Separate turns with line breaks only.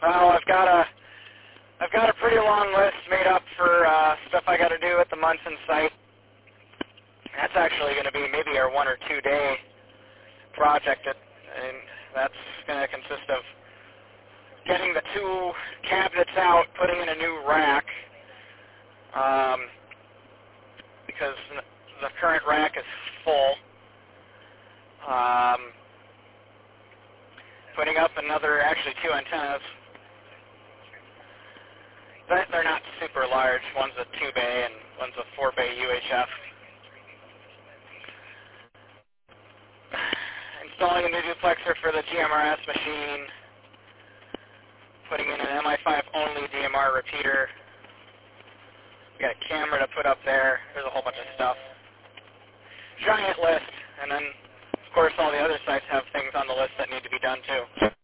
Well, I've got a pretty long list made up for stuff I got to do at the Munson site. That's actually going to be maybe our 1 or 2 day project, and that's going to consist of getting the 2 cabinets out, putting in a new rack, because the current rack is full. Putting up actually 2 antennas. They're not super large. One's a 2-bay and one's a 4-bay UHF. Installing a new duplexer for the GMRS machine. Putting in an MI5 only DMR repeater. We got a camera to put up there. There's a whole bunch of stuff. Giant list. And then, of course, all the other sites have things on the list that need to be done too.